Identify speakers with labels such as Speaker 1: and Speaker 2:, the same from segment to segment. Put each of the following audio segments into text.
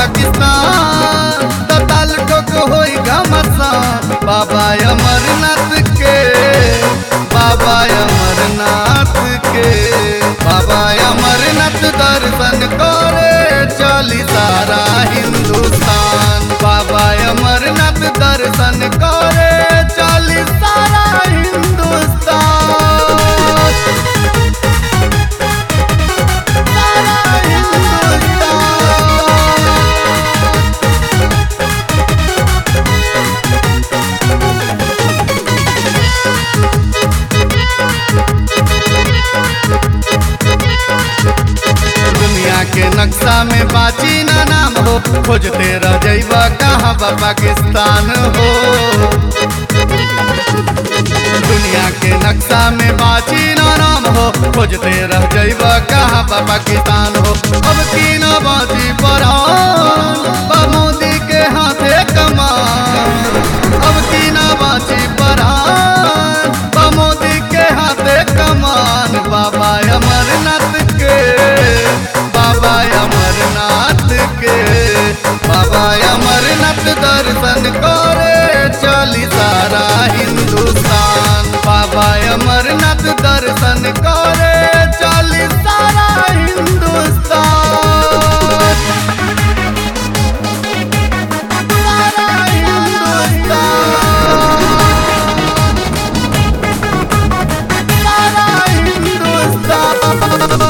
Speaker 1: पाकिस्तान तो ताल ठोक होई घमासान। बाबा अमरनाथ के, बाबा अमरनाथ के, बाबा अमरनाथ दर्शन करे चली सारा हिंदुस्तान। बाबा अमरनाथ दर्शन करे चली सारा हिंदुस्तान। दुनिया के नक्शा में बाची ना नाम हो, खोजते रह जइबा कहाँ बा पाकिस्तान हो। दुनिया के नक्शा में बाची ना नाम हो, खोजते रह जइबा कहाँ बा पाकिस्तान हो। अब की न बाची परान बा मोदी के हाथे कमान। अब की न बाची परान बा मोदी के हाथे कमान। बाबा अमरनाथ के, बाबा अमरनाथ के, बाबा अमरनाथ दर्शन करे चली सारा हिंदुस्तान। बाबा अमरनाथ दर्शन करे चली सारा हिंदुस्तान। सारा हिंदुस्तान, सारा हिंदुस्तान।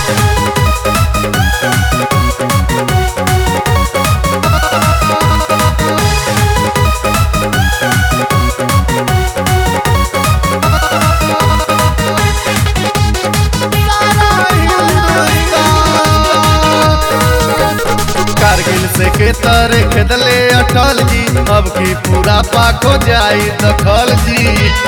Speaker 1: कारगिल से के तारे खेदले अटल जी, अब की पूरा पाक हो जाई दखल जी।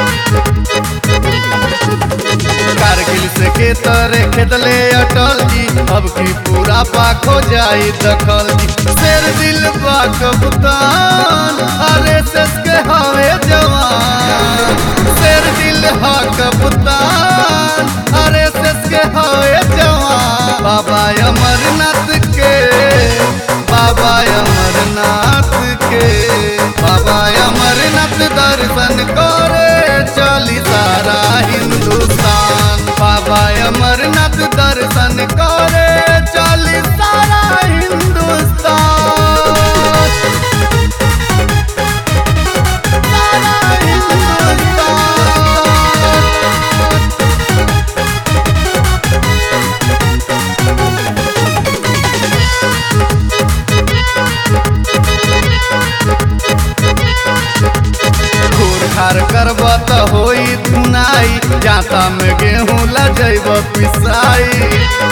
Speaker 1: कारगिल से के तारे खेदले अटल जी, अब की पूरा पाक हो जाई दखल जी। शेर दिल बा कप्तान, आरएसएस के हवे जवान। शेर दिल हा कप्तान, आरएसएस के हवे जवान। बाबा अमरनाथ के, बाबा अमरनाथ के, बाबा अमरनाथ दर्शन करे चली सारा हिंदुस्तान। बाबा अमरनाथ दर्शन करे चली सारा हिंदुस्तान। सारा हिंदुस्तान। खार करब त होई धुनाई, जाता में गेहूं लजैब पिसाई।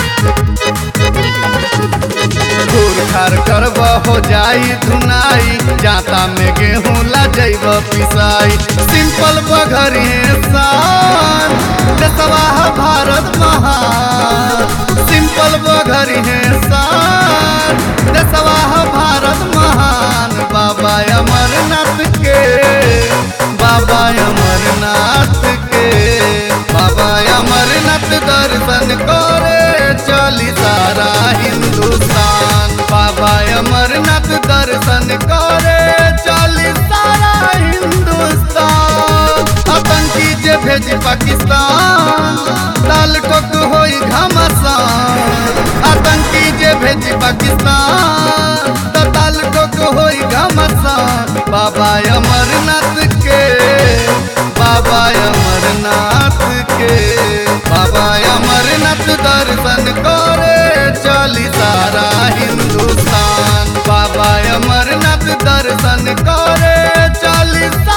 Speaker 1: खूर खार करब हो जाई धुनाई, जाता में गेहूं लजैब पिसाई। सिंपल बघरी शान, देशवा भारत महान। सिंपल बघरी शान, देशवा भारत महान। बाबा अमरनाथ के, बाबा अमरनाथ के, बाबा अमरनाथ दर्शन करे चली सारा हिंदुस्तान। बाबा अमरनाथ दर्शन करे चली सारा हिंदुस्तान। आतंकी जे भेजी पाकिस्तान, ताल ठोक होई घमासान। आतंकी जे भेजी पाकिस्तान, तो ताल ठोक होई घमासान। बाबा अमरनाथ के, बाबा अमरनाथ के, बाबा अमरनाथ दर्शन करे चली सारा हिंदुस्तान। बाबा अमरनाथ दर्शन करे चली